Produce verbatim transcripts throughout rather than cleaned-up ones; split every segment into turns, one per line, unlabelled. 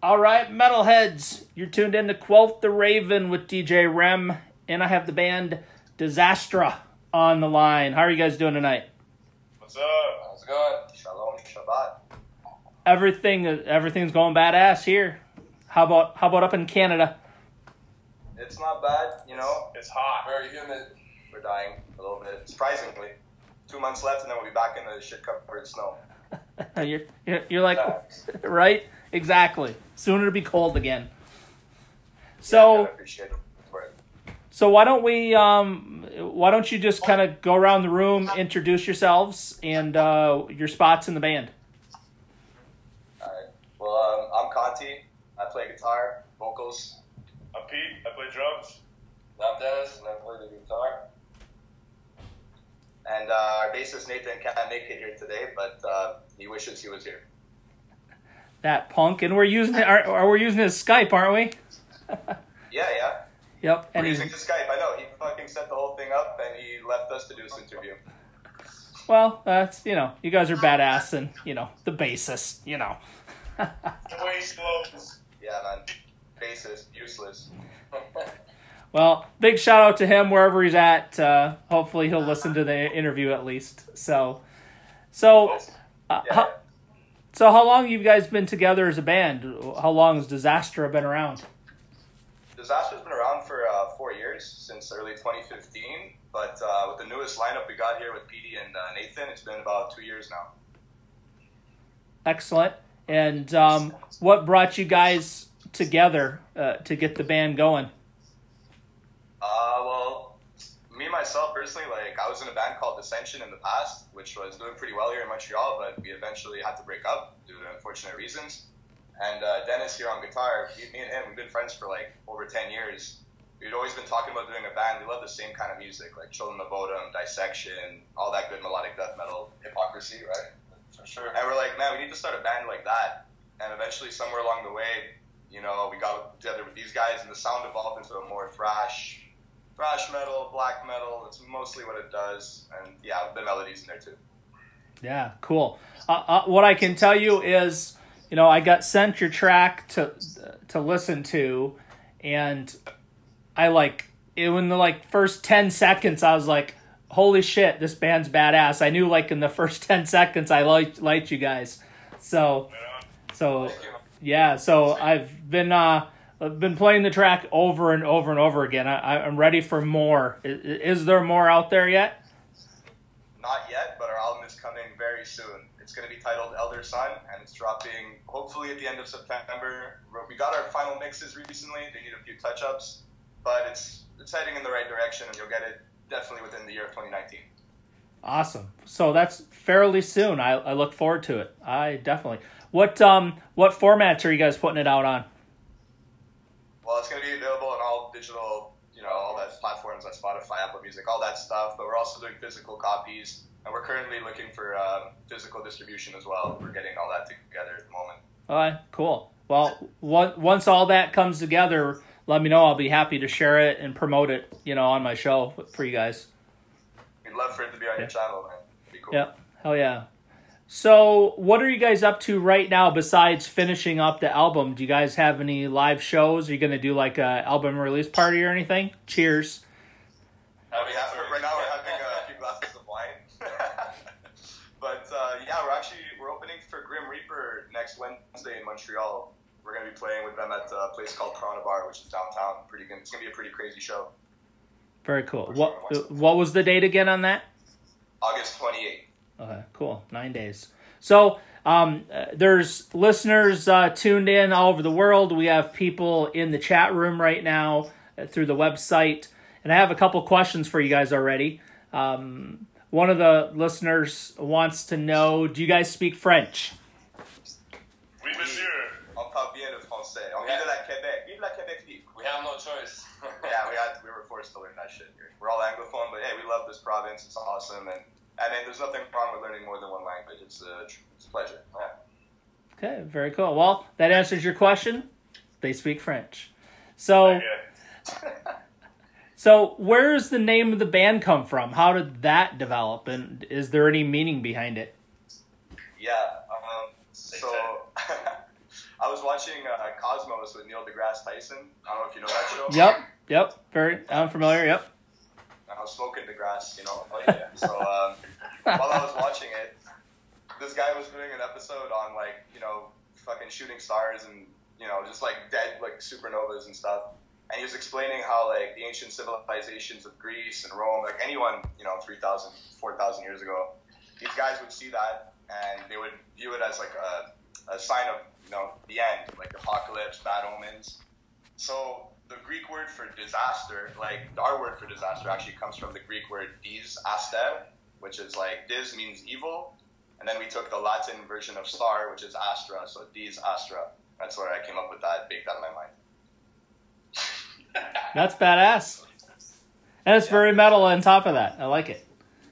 All right, metalheads, you're tuned in to Quoth the Raven with D J Rem, and I have the band Disastra on the line. How are you guys doing tonight?
What's up? How's it going? Shalom, Shabbat.
Everything, everything's going badass here. How about how about up in Canada?
It's not bad, you know. It's hot. Very humid. We're dying a little bit, surprisingly. Two months left, and then we'll be back in the shit-covered snow.
you're, you're you're like, right? Exactly. Soon it'll be cold again. So,
yeah, I appreciate it.
so why don't we, um, why don't you just kind of go around the room, introduce yourselves and uh, your spots in the band?
All right. Well, um, I'm Conti. I play guitar, vocals.
I'm Pete. I play drums.
I'm Dennis, and I play the guitar. And uh, our bassist Nathan can't make it here today, but uh, he wishes he was here.
That punk, and we're using it. Are, are we using his Skype, aren't we?
Yeah, yeah.
Yep.
And
And
We're
he's
using the Skype. I know. He fucking set the whole thing up, and he left us to do this interview.
well, that's you know, you guys are badass, and you know, the bassist, you know.
Way slow.
Yeah, man. Bassist, useless.
Well, big shout out to him wherever he's at. Uh, hopefully, he'll listen to the interview at least. So, so, uh,
Yeah.
how, so how long have you guys been together as a band? How long has Disastra been around?
Disaster's been around for uh, four years, since early twenty fifteen. But uh, with the newest lineup we got here with Petey and uh, Nathan, it's been about two years now.
Excellent. And um, what brought you guys together uh, to get the band going?
Uh, well, me myself personally, like I was in a band called Dissension in the past, which was doing pretty well here in Montreal, but we eventually had to break up due to unfortunate reasons. And uh, Dennis here on guitar, he, me and him, we've been friends for like over ten years. We'd always been talking about doing a band. We love the same kind of music, like Children of Bodom, Dissection, all that good melodic death metal, Hypocrisy, right?
For sure.
And we're like, man, we need to start a band like that. And eventually, somewhere along the way, you know, we got together with these guys, and the sound evolved into a more thrash, thrash metal, black metal. It's mostly what it does, and yeah, the melodies in there too.
Yeah, cool. Uh, uh, what I can tell you is, you know, I got sent your track to to listen to, and I like it in the like first ten seconds. I was like, "Holy shit, this band's badass!" I knew like in the first ten seconds I liked liked you guys. So, so yeah. So I've been uh I've been playing the track over and over and over again. I, I'm ready for more. Is, is there more out there yet?
Not yet, but our album is coming very soon. It's going to be titled Elder Son, and it's dropping hopefully at the end of September. We got our final mixes recently. They need a few touch-ups, but it's it's heading in the right direction, and you'll get it definitely within the year of twenty nineteen.
Awesome. So that's fairly soon. I, I look forward to it. I definitely. What um what formats are you guys putting it out on?
Well, it's going to be available on all digital, you know, all that platforms like Spotify, Apple Music, all that stuff. But we're also doing physical copies, and we're currently looking for uh, physical distribution as well. We're getting all that together at the moment.
All right, cool. Well, one, once all that comes together, let me know. I'll be happy to share it and promote it, you know, on my show for you guys.
We'd love for it to be on
Yeah.
your channel, man. It'd be cool.
Yeah, hell yeah. So, what are you guys up to right now besides finishing up the album? Do you guys have any live shows? Are you going to do like a album release party or anything? Cheers.
Uh, we have, right now we're having a few glasses of wine. But uh, yeah, we're actually we're opening for Grim Reaper next Wednesday in Montreal. We're going to be playing with them at a place called Corona Bar, which is downtown. Pretty good. It's going to be a pretty crazy show.
Very cool. What what was the date again on that?
August twenty-eighth.
Okay, cool. Nine days. So um, uh, there's listeners uh, tuned in all over the world. We have people in the chat room right now uh, through the website. And I have a couple questions for you guys already. Um, one of the listeners wants to know, do you guys speak French?
Oui, monsieur.
On parle bien le français. On vient de la Québec. Vive la Québec libre.
We have no choice.
Yeah, we had we were forced to learn that shit here. We're all Anglophone, but hey, we love this province. It's awesome, and I mean, there's nothing wrong with learning more than one language. It's a it's a pleasure. Yeah.
Okay, very cool. Well, that answers your question. They speak French. So,
Yeah.
so where's the name of the band come from? How did that develop, and is there any meaning behind it?
Yeah. Um, so I was watching uh, Cosmos with Neil deGrasse Tyson. I don't know if you know that show.
Yep, yep, very, I'm familiar, yep.
I was smoking the grass, you know. Oh, yeah. So um, while I was watching it, this guy was doing an episode on, like, you know, fucking shooting stars and, you know, just, like, dead, like, supernovas and stuff. And he was explaining how, like, the ancient civilizations of Greece and Rome, like, anyone, you know, three thousand, four thousand years ago, these guys would see that and they would view it as, like, a, a sign of, you know, the end, like, apocalypse, bad omens. So the Greek word for disaster, like, our word for disaster actually comes from the Greek word dis aster, which is, like, dis means evil. And then we took the Latin version of star, which is astra, so dis astra. That's where I came up with that, baked out of my mind.
That's badass. And it's very metal on top of that. I like it.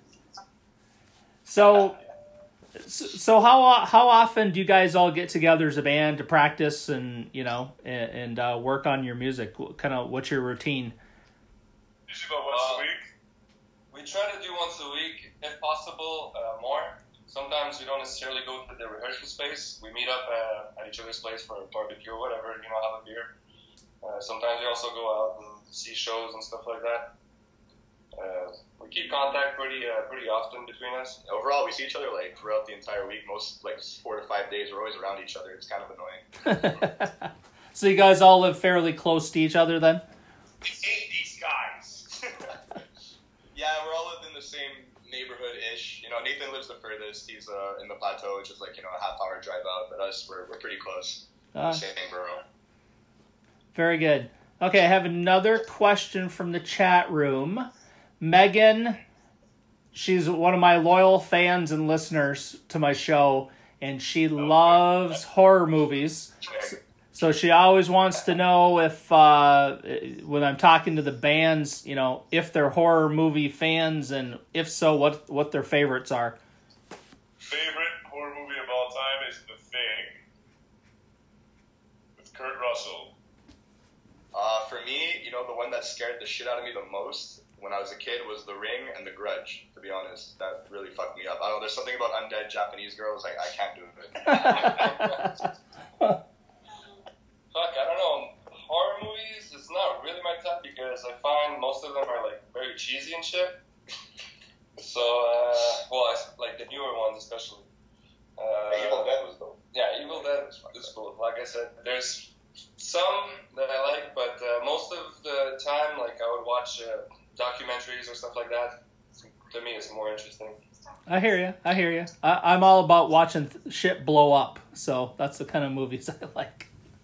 So, so how how often do you guys all get together as a band to practice and, you know, and, and uh, work on your music? Kind of, what's your routine?
Usually about once
Uh,
a week.
We try to do once a week, if possible, uh, more. Sometimes we don't necessarily go to the rehearsal space. We meet up uh, at each other's place for a barbecue or whatever, you know, have a beer. Uh, sometimes we also go out and see shows and stuff like that. Uh, we keep contact pretty uh, pretty often between us.
Overall, we see each other, like, throughout the entire week. Most, like, four to five days, we're always around each other. It's kind of annoying.
So you guys all live fairly close to each other then?
We hate these guys.
Yeah, we're all in the same neighborhood-ish. You know, Nathan lives the furthest. He's uh, in the plateau, which is, like, you know, a half-hour drive out. But us, we're, we're pretty close.
Uh,
Same borough.
Very good. Okay, I have another question from the chat room. Megan, she's one of my loyal fans and listeners to my show, and she loves horror movies. So she always wants to know if, uh, when I'm talking to the bands, you know, if they're horror movie fans, and if so, what what their favorites are.
Favorite horror movie of all time is The Thing with Kurt Russell.
Uh, for me, you know, the one that scared the shit out of me the most when I was a kid was The Ring and The Grudge, to be honest. That really fucked me up. I don't know, there's something about undead Japanese girls, like, I can't do it.
Fuck, I don't know. Horror movies, it's not really my type because I find most of them are like very cheesy and shit. So, uh, well, I, like the newer ones especially. Uh,
Evil Dead was dope.
Yeah, Evil Dead is cool. Like I said, there's some that I like, but uh, most of the time, like I would watch uh, documentaries or stuff like that. To me, it's more interesting.
I hear you. I hear you. I, I'm all about watching th- shit blow up, so that's the kind of movies I like.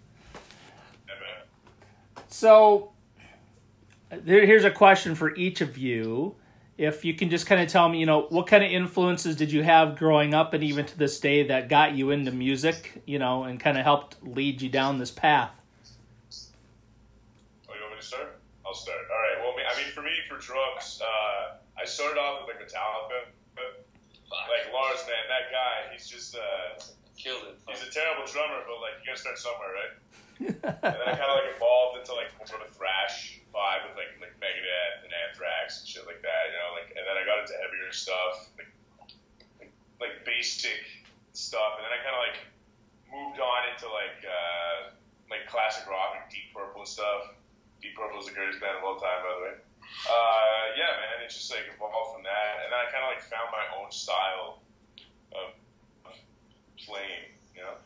So, there, here's a question for each of you. If you can just kind of tell me, you know, what kind of influences did you have growing up and even to this day that got you into music, you know, and kind of helped lead you down this path?
Oh, you want me to start? I'll start. All right. Well, I mean, for me, for drums, uh, I started off with, like, Metallica. Like, Lars, man, that guy, he's just, uh,
Killed it.
he's a terrible drummer, but, like, you gotta start somewhere, right? And then I kind of, like, evolved into, like, more of a thrash vibe with, like, like Megadeth and Anthrax and shit like that, you know? Like, and then I got into heavier stuff, like, like, like basic stuff, and then I kind of, like, moved on into, like, uh, like, classic rock, like Deep Purple and stuff. Deep Purple is the greatest band of all time, by the way. Uh, yeah, man, it just, like, evolved from that, and then I kind of, like, found my own style of, of playing, you know?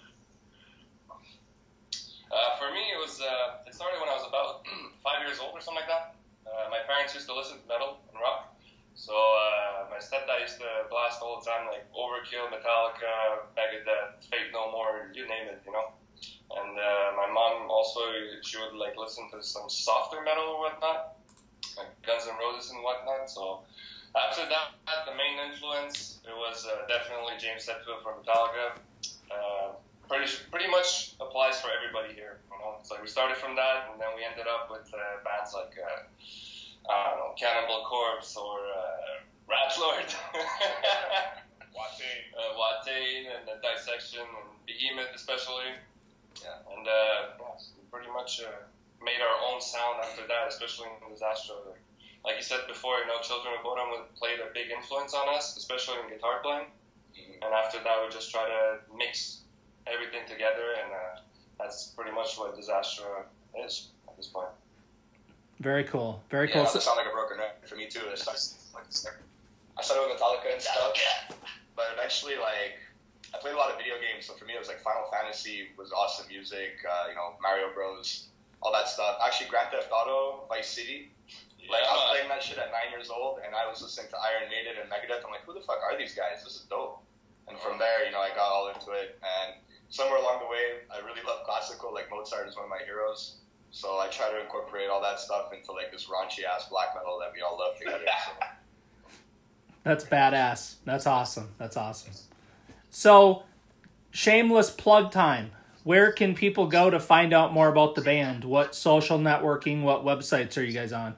Uh, for me, it was uh, it started when I was about five years old or something like that. Uh, my parents used to listen to metal and rock, so uh, my stepdad used to blast all the time, like Overkill, Metallica, Megadeth, Fate No More, you name it, you know. And uh, my mom also, she would like listen to some softer metal or whatnot, like Guns N' Roses and whatnot. So after that, the main influence it was uh, definitely James Hetfield from Metallica. Uh, Pretty, pretty much applies for everybody here. You know, it's like we started from that, and then we ended up with uh, bands like uh, I don't know, Cannibal Corpse or uh, Rat Lord,
Watain.
uh, Watain, and uh, Dissection, and Behemoth especially. Yeah, and uh, yeah, so we pretty much uh, made our own sound after that, especially in Disaster. Like you said before, you know, Children of Bodom played a big influence on us, especially in guitar playing. Mm-hmm. And after that, we just try to mix everything together and uh, that's pretty much what Disaster is at this point.
Very cool. Very
Yeah,
cool.
it doesn't sound like a broken record for me too. It starts, like, I started with Metallica and stuff, but eventually, like, I played a lot of video games. So for me, it was like Final Fantasy was awesome music. Uh, you know, Mario Bros, all that stuff. Actually, Grand Theft Auto, Vice City. Like, I was
Yeah.
playing that shit at nine years old, and I was listening to Iron Maiden and Megadeth. I'm like, who the fuck are these guys? This is dope. And from there, you know, I got all into it. And somewhere along the way, I really love classical. Like, Mozart is one of my heroes. So I try to incorporate all that stuff into, like, this raunchy-ass black metal that we all love together. So.
That's badass. That's awesome. That's awesome. So, shameless plug time. Where can people go to find out more about the band? What social networking, what websites are you guys on?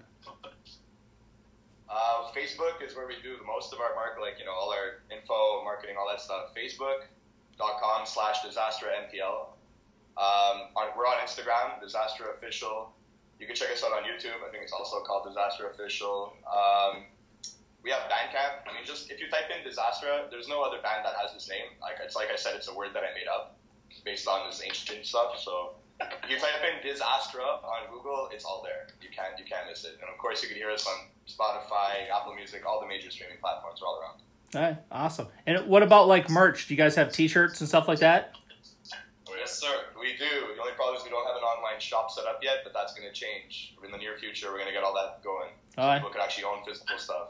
Uh, Facebook is where we do the most of our market, like, you know, all our info, marketing, all that stuff. Facebook.com slash Disaster NPL. Um, on, we're on Instagram, Disaster Official. You can check us out on YouTube. I think it's also called Disaster Official. Um, we have Bandcamp. I mean, just if you type in Disaster, there's no other band that has this name. Like it's like I said, it's a word that I made up based on this ancient stuff. So if you type in Disaster on Google, it's all there. You can't you can't miss it. And of course, you can hear us on Spotify, Apple Music, all the major streaming platforms are all around.
All right, awesome. And what about like merch? Do you guys have T-shirts and stuff like that?
Yes, sir. We do. The only problem is we don't have an online shop set up yet, but that's going to change. In the near future, we're going to get all that going. So
All right.
people can actually own physical stuff.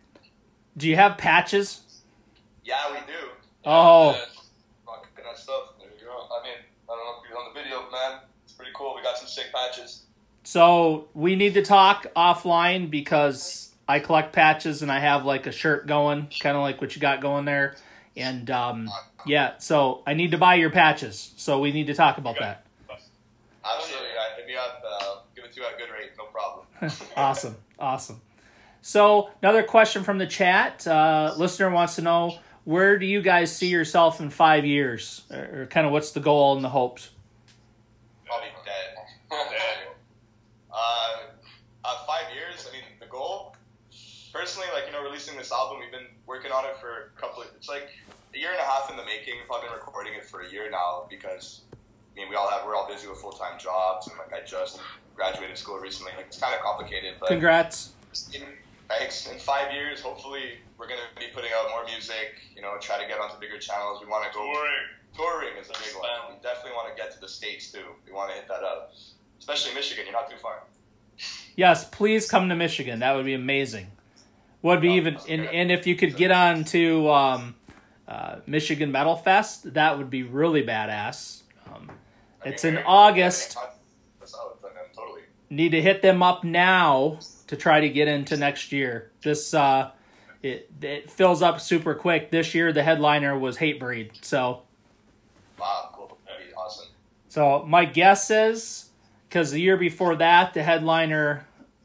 Do you have patches?
Yeah, we do.
Oh,
Yeah,
Rocking that stuff.
there you go. I mean, I don't know if you're on the video, man. It's pretty cool. We got some sick patches.
so we need to talk offline because I collect patches and I have like a shirt going, kind of like what you got going there. And um, yeah, so I need to buy your patches. So we need to talk about that.
Absolutely. I hit me up. Uh, give it to you at a good rate. No problem.
Awesome, awesome. So another question from the chat. Uh, listener wants to know, where do you guys see yourself in five years? Or, or kind of what's the goal and the hopes?
Probably dead. Dead. Uh, uh, five years. I mean, the goal. Personally, like, you know, releasing this album, we've been working on it for a couple of, it's like a year and a half in the making. We've probably been recording it for a year now because, I mean, we all have, we're all busy with full-time jobs, and like I just graduated school recently. Like, it's kind of complicated, but
Congrats.
in, thanks. In five years, hopefully, we're going to be putting out more music, you know, try to get onto bigger channels. We want to go,
Touring.
touring is a big one. We definitely want to get to the States too. We want to hit that up. Especially Michigan, you're not too far.
Yes, please come to Michigan. That would be amazing. Would be
Oh,
even,
that's
and,
good.
and if you could get on to um, uh, Michigan Metal Fest, that would be really badass. Um,
I mean,
it's in
very-
August.
That's out, and then totally.
Need to hit them up now to try to get into next year. This uh, it it fills up super quick. This year the headliner was Hatebreed. So
Wow, cool. That'd be awesome.
so my guess is, because the year before that the headliner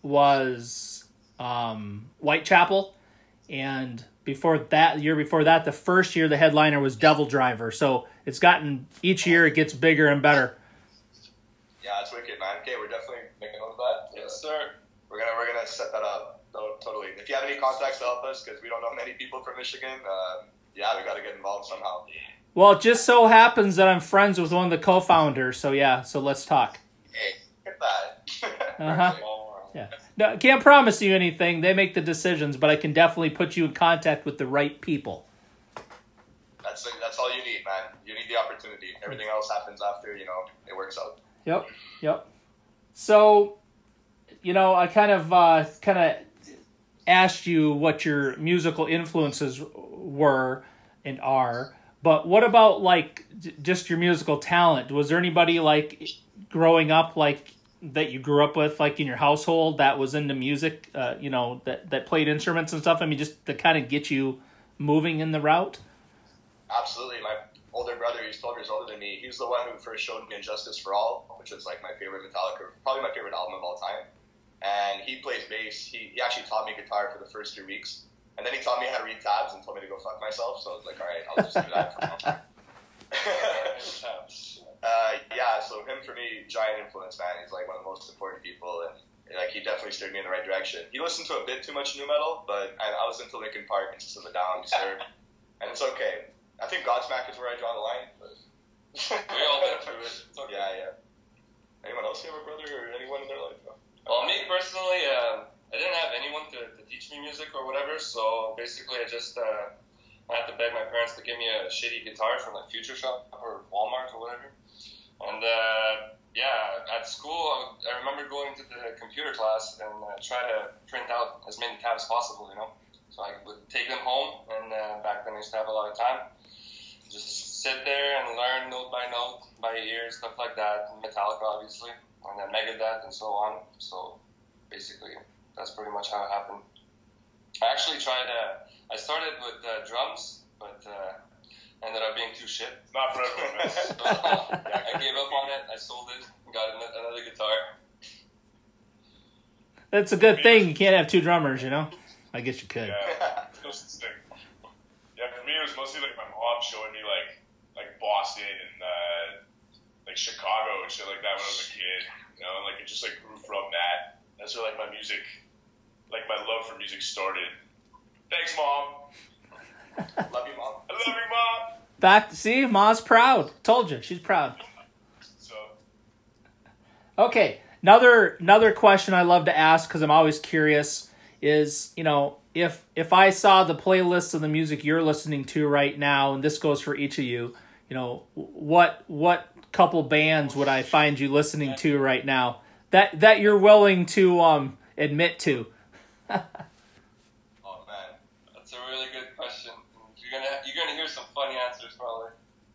was um, Whitechapel, and before that, the year before that, the first year the headliner was Devil Driver. So it's gotten, each year it gets bigger and better.
Yeah, it's wicked, man. Okay, we're definitely making note of that.
Yes, sir.
We're gonna we're gonna set that up. No, totally. If you have any contacts to help us, because we don't know many people from Michigan, uh, yeah, we got to get involved somehow.
Well, it just so happens that I'm friends with one of the co-founders. So yeah, so let's talk.
Hey, get that.
Uh-huh.
Small world.
Yeah. No, I can't promise you anything. They make the decisions, but I can definitely put you in contact with the right people.
That's that's all you need, man. You need the opportunity. Everything else happens after. You know, it works out.
Yep. Yep. So, you know, I kind of uh, kind of asked you what your musical influences were and are, but what about like j- just your musical talent? Was there anybody like growing up like that you grew up with, like in your household, that was into music? Uh, you know, that that played instruments and stuff. I mean, just to kind of get you moving in the route.
Absolutely. My older brother, he's twelve years older than me. He was the one who first showed me Injustice for All, which is like my favorite Metallica, probably my favorite album of all time. And he plays bass. He, he actually taught me guitar for the first three weeks. And then he taught me how to read tabs and told me to go fuck myself. So I was like, all right, I'll just do that for now. uh, yeah, so him for me, giant influence, man. He's like one of the most important people. And like he definitely steered me in the right direction. He listened to a bit too much nu metal, but I, I was into Linkin Park and System of a Down, Disturbed. And it's okay. I think Godsmack is where I draw the line. But
We all been through it. It's okay.
Yeah, yeah. Anyone else have a brother or anyone in their life? No?
Well, me personally, uh, I didn't have anyone to, to teach me music or whatever, so basically I just uh, I had to beg my parents to give me a shitty guitar from like Future Shop or Walmart or whatever. And uh, yeah, at school, I remember going to the computer class and uh, try to print out as many tabs as possible, you know. So I would take them home, and uh, back then I used to have a lot of time. Just sit there and learn note by note, by ear, stuff like that. Metallica, obviously, and then Megadeth and so on. So basically, that's pretty much how it happened. I actually tried, uh, I started with uh, drums, but uh, ended up being too shit.
It's not for everyone, man.
So, I gave up on it, I sold it, and got an- another guitar.
That's a good thing. You can't have two drummers, you know? I guess you could.
Yeah, it's no such thing. Yeah, for me it was mostly like my mom showing me like like Boston and uh, like Chicago and shit like that when I was a kid. You know, and like it just like grew from that. That's where like my music, like my love for music started. Thanks, Mom.
Love you, Mom.
I love you, Mom.
Back, see, Ma's proud. Told you, she's proud.
So
Okay, another another question I love to ask because I'm always curious is, you know, if if I saw the playlist of the music you're listening to right now, and this goes for each of you, you know, what what couple bands would I find you listening to right now that that you're willing to um admit to?
Oh man.
That's a really good question. You're gonna you're gonna hear some funny answers probably.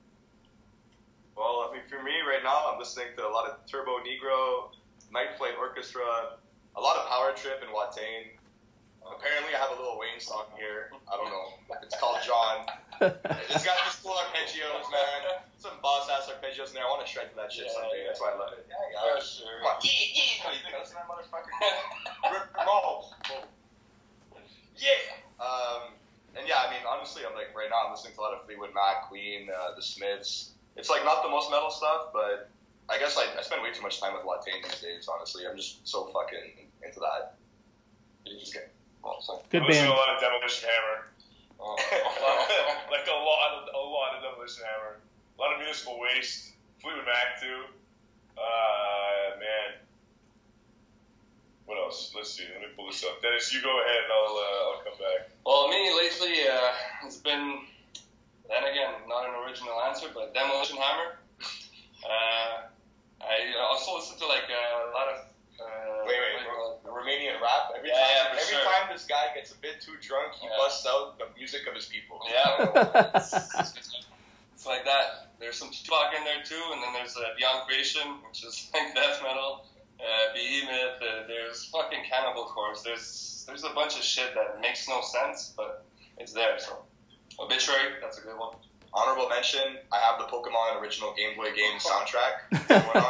Well, I mean, for me right now, I'm listening to a lot of Turbo Negro, Night Flight Orchestra, a lot of Power Trip and Watain. Apparently, I have a Lil Wayne song here. I don't know. It's called John. It's got these cool arpeggios, man. Some boss ass arpeggios in there. I want to shred to that shit
Yeah,
someday.
yeah.
That's why I love it. Yeah, yeah.
For sure.
Come on. Yeah, yeah. You think listen to that motherfucker? Rip Roll. Yeah. Um, and yeah, I mean, honestly, I'm like, right now, I'm listening to a lot of Fleetwood Mac, Queen, uh, The Smiths. It's like not the most metal stuff, but I guess I, I spend way too much time with Watain these days, honestly. I'm just so fucking into that. You just get, well, so.
Good
I listen
band.
to a lot of Demolition Hammer.
Oh, wow.
Like a lot of a lot of Demolition Hammer. A lot of Municipal Waste. Fleetwood Mac too. Uh man. What else? Let's see. Let me pull this up. Dennis, you go ahead and I'll uh, I'll come back.
Well, me lately, uh, it's been, then again, not an original answer, but Demolition Hammer. Uh, I also listen to like a lot of. Uh,
Wait, wait,
what do you call it?
Romanian rap. Every
Yeah,
time,
yeah, for
every
sure.
time this guy gets a bit too drunk, he
Yeah.
busts out the music of his people.
Yeah. It's like that. There's some Tupac in there too, and then there's uh, Beyond Creation, which is like death metal. Uh, Behemoth. Uh, there's fucking Cannibal Corpse. There's there's a bunch of shit that makes no sense, but it's there. So Obituary, that's a good one.
Honorable mention: I have the Pokemon original Game Boy game soundtrack going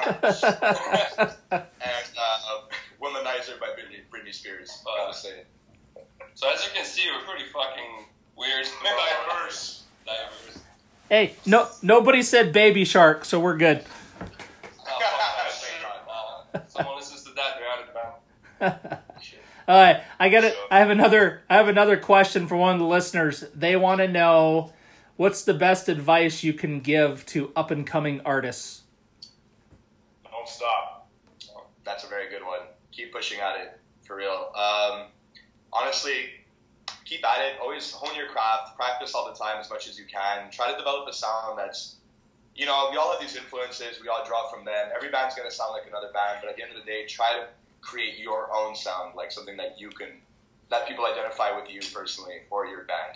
on, and uh, Womanizer by Britney, Britney Spears.
Uh,
Gotta say.
So as you can see, we're pretty fucking weird.
Diverse.
Diverse.
Hey, no nobody said Baby Shark, so we're good.
Oh, fuck,
Thank God.
uh, someone listens to that, they're out of bounds.
All right, I got it. I have another. I have another question for one of the listeners. They want to know what's the best advice you can give to up and coming artists.
Don't stop.
That's a very good one. Keep pushing at it, for real. Um, honestly, keep at it. Always hone your craft. Practice all the time as much as you can. Try to develop a sound that's, you know, we all have these influences. We all draw from them. Every band's going to sound like another band, but at the end of the day, try to create your own sound, like something that you can, that people identify with you personally or your band.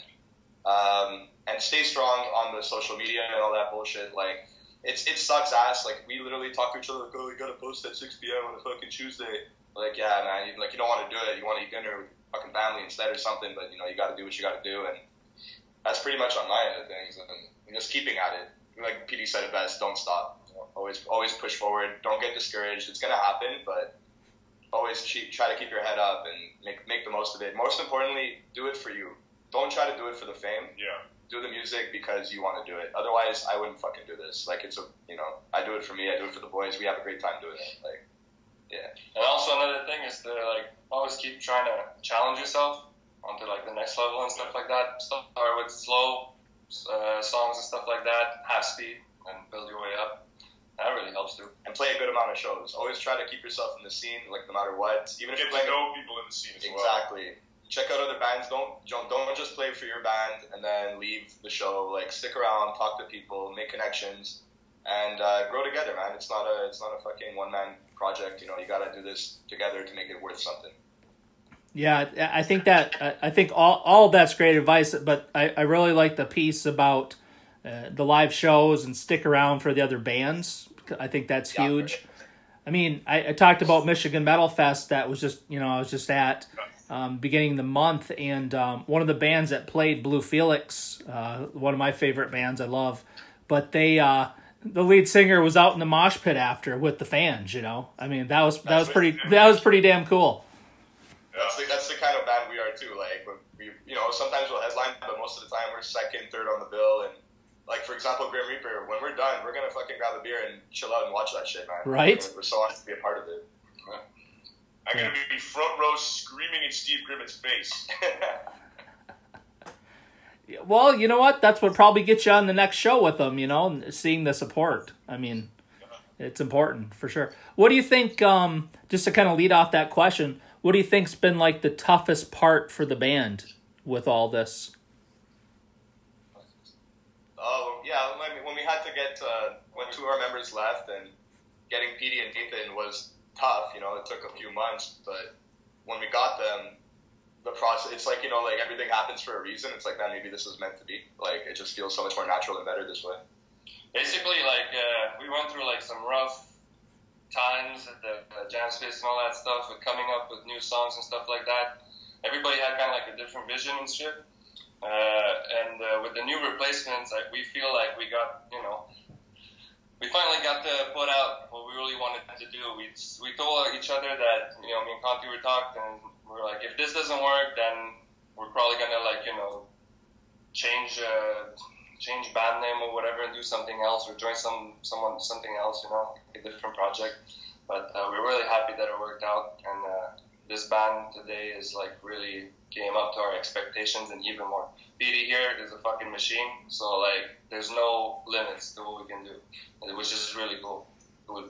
Um, and stay strong on the social media and all that bullshit. Like, it's it sucks ass. Like, we literally talk to each other like, oh, we gotta post at six p.m. on a fucking Tuesday. Like, yeah, man, you, like, you don't want to do it. You want to eat dinner with your fucking family instead or something, but, you know, you gotta do what you gotta do, and that's pretty much on my end of things. And just keeping at it. Like P D said it best, don't stop. Always always push forward. Don't get discouraged. It's gonna happen, but always try to keep your head up and make make the most of it. Most importantly, do it for you. Don't try to do it for the fame.
Yeah.
Do the music because you want to do it. Otherwise, I wouldn't fucking do this. Like, it's a, you know, I do it for me. I do it for the boys. We have a great time doing it. Like, yeah.
And also another thing is to like always keep trying to challenge yourself onto like the next level and stuff like that. Start with slow uh, songs and stuff like that. Half speed, and build your way up. That really helps too.
And play a good amount of shows. Always try to keep yourself in the scene, like no matter what. Even if
Get
you're
to
playing,
know people in the scene as well.
exactly. Check out other bands. Don't don't don't just play for your band and then leave the show. Like stick around, talk to people, make connections, and uh, grow together, man. It's not a it's not a fucking one man project. You know, you gotta do this together to make it worth something.
Yeah, I think that I think all all of that's great advice, but I, I really like the piece about uh, the live shows and stick around for the other bands. I think that's
Yeah,
huge.
right.
I mean, I, I talked about Michigan Metal Fest that was just, you know, I was just at um, beginning of the month, and um, one of the bands that played, Blue Felix, uh, one of my favorite bands I love, but they, uh, the lead singer was out in the mosh pit after with the fans, you know? I mean, that was, that was pretty, that was pretty damn cool.
That's the, that's the kind of band we are too. Like we, you know, sometimes we'll headline, but most of the time we're second, third on the bill. And like for example, Grim Reaper, when we're done, we're gonna fucking grab a beer and chill out and watch that shit, man.
Right.
We're, we're so honored to be a part of it.
I'm gonna be front row screaming in Steve Griffin's face.
Well, you know what? That's what probably gets you on the next show with them, you know, seeing the support. I mean, it's important for sure. What do you think, um, just to kind of lead off that question, what do you think's been like the toughest part for the band with all this?
Oh yeah, when, when we had to get uh, when two of our members left, and getting Petey and Nathan was tough. You know, it took a few months, but when we got them, the process, it's like, you know, like everything happens for a reason. It's like, man, maybe this was meant to be. Like, it just feels so much more natural and better this way.
Basically, like, uh, we went through, like, some rough times at the uh, jam space and all that stuff with coming up with new songs and stuff like that. Everybody had kind of, like, a different vision and shit. Uh, and uh, with the new replacements, like, we feel like we got, you know, we finally got to put out what we really wanted to do. We we told each other that, you know, me and Conti were talking, and we were like, if this doesn't work, then we're probably gonna, like, you know, change uh, change band name or whatever and do something else, or join some someone something else, you know, a different project. But uh, we're really happy that it worked out, and uh, this band today is like really came up to our expectations and even more. Petey here is a fucking machine, so like there's no limits to what we can do, which is really cool. cool.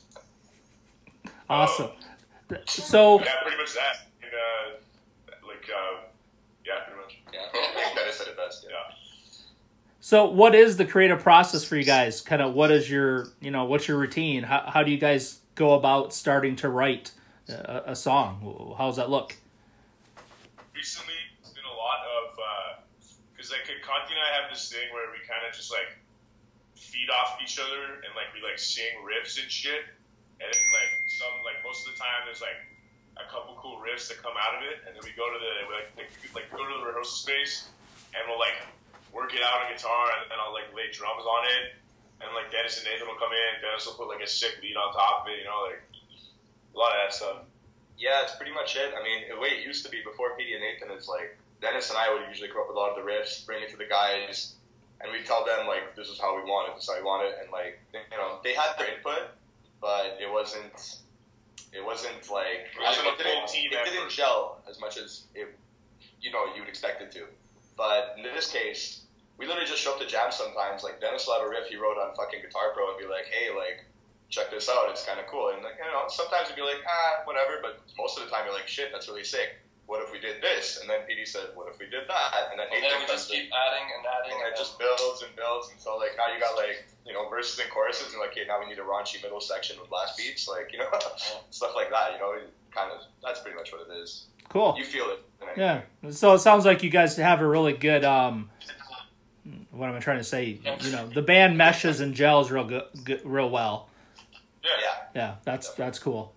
Awesome. So
Yeah, pretty much that. And, uh, like, uh, yeah, pretty much.
Yeah, I think Dennis said it best. Yeah.
Yeah.
So what is the creative process for you guys? Kind of what is your, you know, what's your routine? How how do you guys go about starting to write a, a song? How does that look?
Recently, it's been a lot of, because, like, Conti and I have this thing where we kind of just, like, feed off each other and, like, we, like, sing riffs and shit. And then, like, some, like, most of the time there's, like, a couple cool riffs that come out of it. And then we go to the, we, like, like, like, go to the rehearsal space and we'll, like, work it out on guitar, and then I'll, like, lay drums on it. And, like, Dennis and Nathan will come in. Dennis will put, like, a sick beat on top of it, you know, like, a lot of that stuff.
Yeah, it's pretty much it. I mean, the way it used to be before Petey and Nathan is like, Dennis and I would usually come up with a lot of the riffs, bring it to the guys, and we'd tell them, like, this is how we want it, this is how we want it, and, like, you know, they had their input, but it wasn't, it wasn't, like,
It wasn't
it
a full
didn't,
team
it
effort.
didn't gel as much as, it, you know, you would expect it to. But in this case, we literally just show up to jam sometimes. Like, Dennis will have a riff he wrote on fucking Guitar Pro and be like, hey, like, check this out, it's kind of cool. And, like, you know, sometimes you'd be like, ah, whatever, but most of the time you're like, shit, that's really sick. What if we did this? And then P D said, what if we did that? And then
And
Nathan
then we
comes
just
in,
keep adding and adding.
and it just builds and builds until, like, now you got, like, you know, verses and choruses, and, like, okay, now we need a raunchy middle section with blast beats, like, you know, stuff like that, you know, kind of, that's pretty much what it is.
Cool.
You feel it.
Yeah. So it sounds like you guys have a really good, um, what am I trying to say? You know, the band meshes and gels real good, good real well.
Yeah.
Yeah.
Yeah, that's that's cool.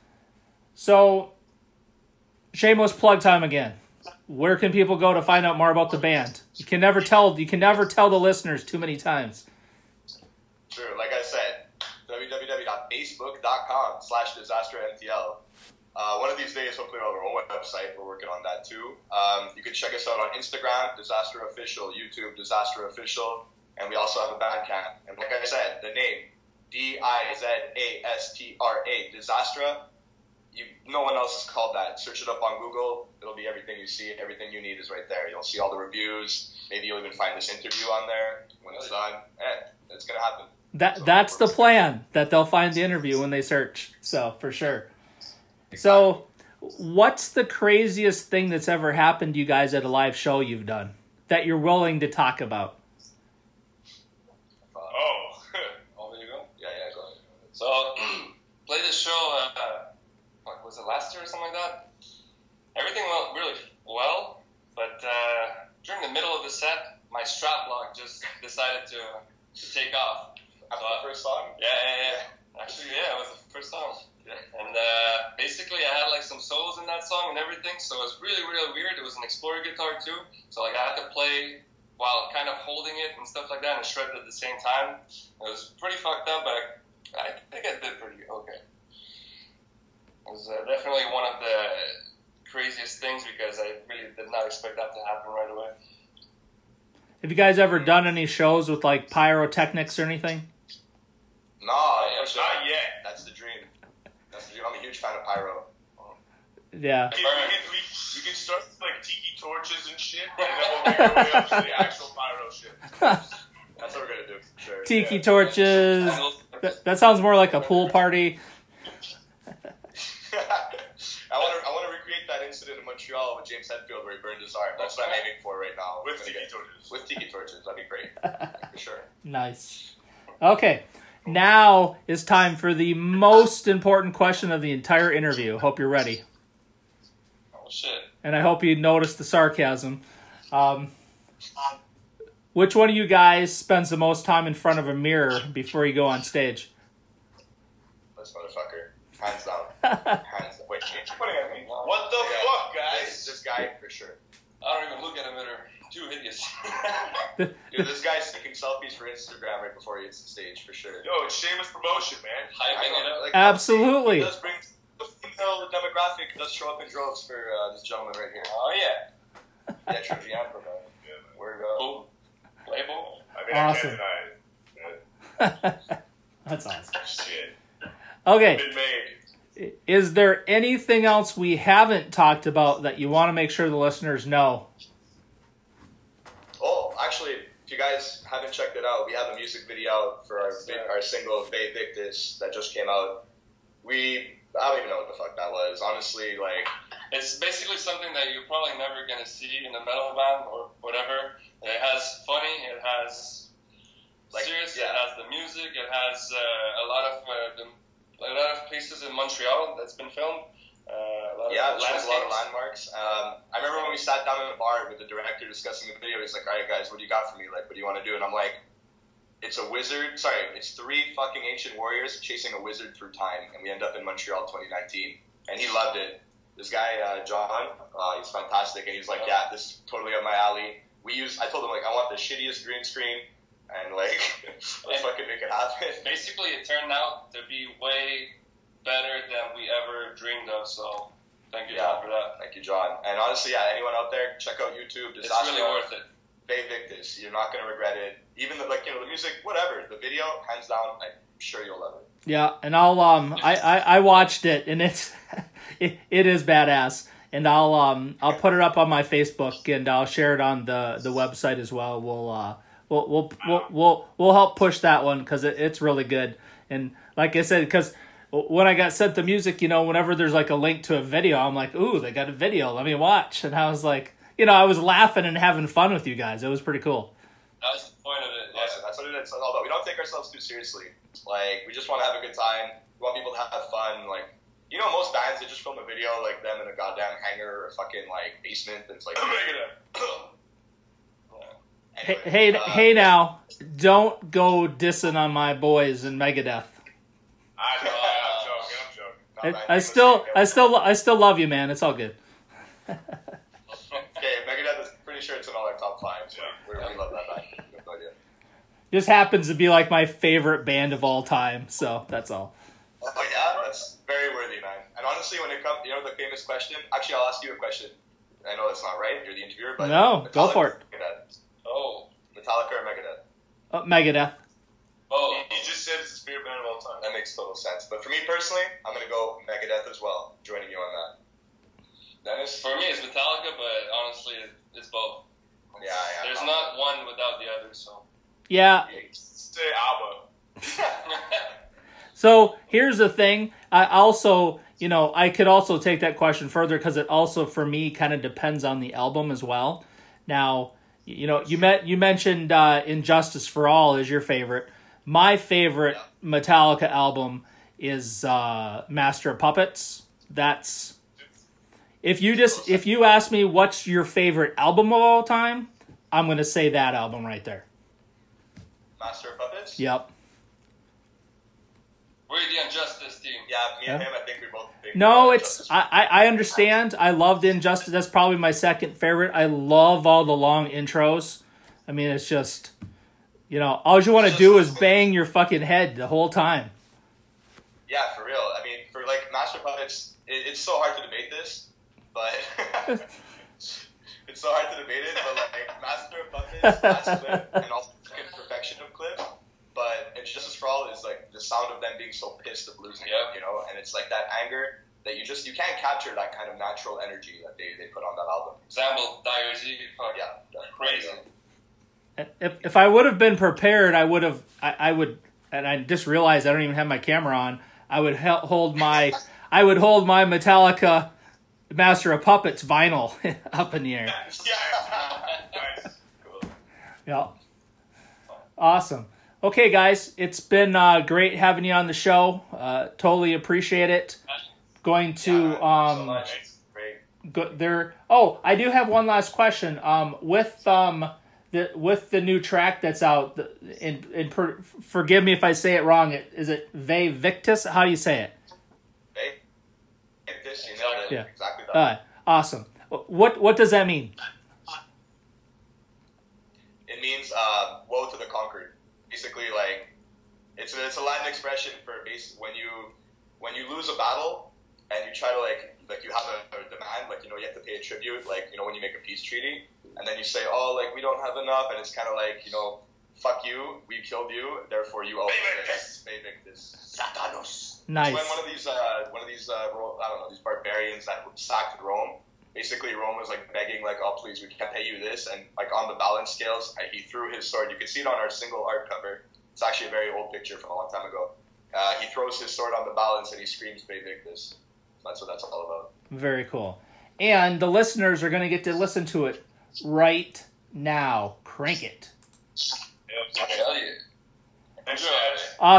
So, shameless plug time again. Where can people go to find out more about the band? You can never tell. You can never tell the listeners too many times.
Sure, like I said, www.facebook.com slash disastermtl. Uh, one of these days, hopefully, we'll have our own website. We're working on that too. Um, you can check us out on Instagram, Disaster Official, YouTube, Disaster Official, and we also have a Bandcamp. And like I said, the name, D I Z A S T R A, Disastra. You, no one else is called that. Search it up on Google. It'll be everything you see. Everything you need is right there. You'll see all the reviews. Maybe you'll even find this interview on there when it's done. Eh, it's gonna happen.
That
So
that's
we're
the plan. That they'll find the interview when they search. So for sure. So, what's the craziest thing that's ever happened to you guys at a live show you've done that you're willing to talk about?
Oh.
Oh, there you go.
Yeah, yeah, go ahead.
So, played this show, uh, what, was it last year or something like that? Everything went really well, but uh, during the middle of the set, my strap lock just decided to, to take off.
After
So,
the first song?
Yeah, yeah, yeah. Actually, yeah, it was the first song.
Yeah.
And uh, basically, I had like some solos in that song and everything, so it was really, really weird. It was an Explorer guitar too, so like I had to play while kind of holding it and stuff like that and shred it at the same time. It was pretty fucked up, but I, I think I did pretty okay. It was uh, definitely one of the craziest things because I really did not expect that to happen right away.
Have you guys ever done any shows with like pyrotechnics or anything?
No,
Yeah,
for sure.
Not yet.
That's the dream. That's the dream. I'm a huge fan of pyro.
Yeah.
We, we, can, we, we can start with like tiki torches and shit, and then we'll make our way up to the actual pyro shit.
That's what we're gonna do for sure.
Tiki
Yeah.
torches. That, that sounds more like a pool party.
I want to I want to recreate that incident in Montreal with James Hetfield where he burned his arm. That's what I'm aiming for right now.
With
I'm
tiki
gonna get-
torches.
With tiki torches, that'd be great for sure.
Nice. Okay. Now is time for the most important question of the entire interview. Hope you're ready.
Oh, shit.
And I hope you noticed the sarcasm. Um, which one of you guys spends the most time in front of a mirror before you go on stage?
This motherfucker, hands down, hands down. Wait, change
Putting at me. What the
Yeah.
fuck,
This,
guys?
this guy for sure.
I don't even look at him. They're too hideous.
Dude, this guy's taking selfies for Instagram right before he hits the stage for sure.
Yo, it's shameless promotion, man.
Hyping it up.
Like,
Absolutely.
It does bring the female demographic does show up in droves for uh, this gentleman right here.
Oh, yeah.
Yeah, true Gianco, man.
Yeah, man.
Word up.
Cool. Label.
I mean,
Awesome.
I can't deny it.
That's awesome.
Yeah. Shit.
Okay.
Been made.
Is there anything else we haven't talked about that you want to make sure the listeners know?
Oh, actually, if you guys haven't checked it out, we have a music video out for our
Yes, sir.
our single Ve Victus that just came out. We I don't even know what the fuck that was. Honestly, like
It's basically something that you're probably never going to see in a metal band or whatever. It has funny, it has
Like,
serious,
yeah.
it has the music, it has uh, a lot of uh, the, a lot of places in Montreal that's been filmed. Uh, a lot
yeah,
of
it shows a lot of
landscapes.
landmarks. Um, I remember when we sat down in a bar with the director discussing the video. He's like, "All right, guys, what do you got for me? Like, what do you want to do?" And I'm like, "It's a wizard. Sorry, it's three fucking ancient warriors chasing a wizard through time, and we end up in Montreal twenty nineteen." And he loved it. This guy, uh, John, uh, he's fantastic, and he's like, "Yeah, this is totally up my alley." We use. I told him like, "I want the shittiest green screen, and like, let's fucking make it happen."
Basically, it turned out to be way better than we ever dreamed of, so thank you,
Yeah.
John, for that.
Thank you, John. And honestly, yeah, anyone out there, check out YouTube.
It's
Disaster
really worth it.
Ve Victus. You're not gonna regret it. Even the like, you know, the music, whatever. The video, hands down, I'm sure you'll love it.
Yeah, and I'll um I, I, I watched it and it's it, it is badass. And I'll um I'll put it up on my Facebook and I'll share it on the, the website as well. We'll uh we'll we'll we'll we'll, we'll help push that one because it, it's really good. And like I said, because when I got sent the music, you know, whenever there's like a link to a video, I'm like, ooh, they got a video. Let me watch. And I was like, you know, I was laughing and having fun with you guys. It was pretty cool.
That's the point of it.
Awesome. That's what it's all about. We don't take ourselves too seriously. Like, we just want to have a good time. We want people to have fun. Like, you know, most bands, they just film a video, like, them in a goddamn hangar or a fucking, like, basement. And it's like,
Hey,
anyway,
hey,
uh,
hey now, don't go dissing on my boys in Megadeth.
I know, I'm joking, I'm joking.
not
I,
bad.
I still, I still, I still love you, man. It's all good.
Okay, Megadeth is pretty sure it's in all our top five. So
Yeah.
we we love that band. We have no idea.
Just happens to be like my favorite band of all time. So that's all.
Oh yeah, that's very worthy, man. And honestly, when it comes, you know, the famous question. Actually, I'll ask you a question. I know that's not right. You're the interviewer, but
No, go
Metallica
for
or
it.
Megadeth?
Oh.
Metallica or Megadeth?
Uh, Megadeth.
Oh.
He just said it's his favorite band of all time.
That makes total sense. But for me personally, I'm gonna go Megadeth as well. Joining you on that. Dennis?
For me, it's Metallica, but honestly, it- it's both.
Yeah, yeah.
There's not one without the other, so.
Yeah,
say ABBA.
So here's the thing. I also, you know, I could also take that question further because it also, for me, kind of depends on the album as well. Now, you know, you met you mentioned uh, Injustice for All is your favorite. My favorite Metallica album is uh, Master of Puppets. That's if you just if you ask me what's your favorite album of all time, I'm gonna say that album right there.
Master of Puppets?
Yep.
We're the Injustice team.
Yeah, me and
Yeah.
him, I think we both think
No,
uh,
it's
Justice-
I, I I understand. I loved Injustice. That's probably my second favorite. I love all the long intros. I mean, it's just, you know, all you want to do is bang your fucking head the whole time.
Yeah, for real. I mean, for like Master of Puppets, it, it's so hard to debate this, but it's so hard to debate it. But like Master of Puppets, Last Clip, and also Fucking Perfection of Clip. But Injustice for All is like the sound of them being so pissed of losing
Yeah.
it, you know, and it's like that anger that you just you can't capture that kind of natural energy that they, they put on that album.
Example, Dire Z. Fuck.
Yeah,
Crazy.
If if I would have been prepared, I would have. I, I would, and I just realized I don't even have my camera on. I would he- hold my. I would hold my Metallica Master of Puppets vinyl up in the air.
Yeah. Nice. Cool.
Yeah. Awesome. Okay, guys, it's been uh, great having you on the show. Uh, totally appreciate it. Going to
Yeah, thank you so
um,
much. Great.
go there. Oh, I do have one last question. Um, with um the with the new track that's out, the, and and per, forgive me if I say it wrong. It is it Ve Victus? How do you say it?
Hey, get this, you nailed it.
Yeah.
Exactly that.
Uh, awesome. What what does that mean?
It means uh, woe to the conquered. Basically, like it's a, it's a Latin expression for base when you when you lose a battle and you try to like like you have a, a demand, like you know you have to pay a tribute, like you know when you make a peace treaty, and then you say, oh, like we don't have enough, and it's kind of like you know, fuck you, we killed you, therefore you owe us this, Ve Victus, Satanos.
Nice.
When one of these uh, one of these uh, Ro- I don't know these barbarians that sacked Rome. Basically, Rome was like begging, like, "Oh, please, we can't pay you this." And like on the balance scales, uh, he threw his sword. You can see it on our single art cover. It's actually a very old picture from a long time ago. Uh, he throws his sword on the balance and he screams, "Ve Victus." That's what that's all about.
Very cool. And the listeners are going to get to listen to it right now. Crank it.
Yep.
Hell yeah.
Thanks, guys.
Awesome.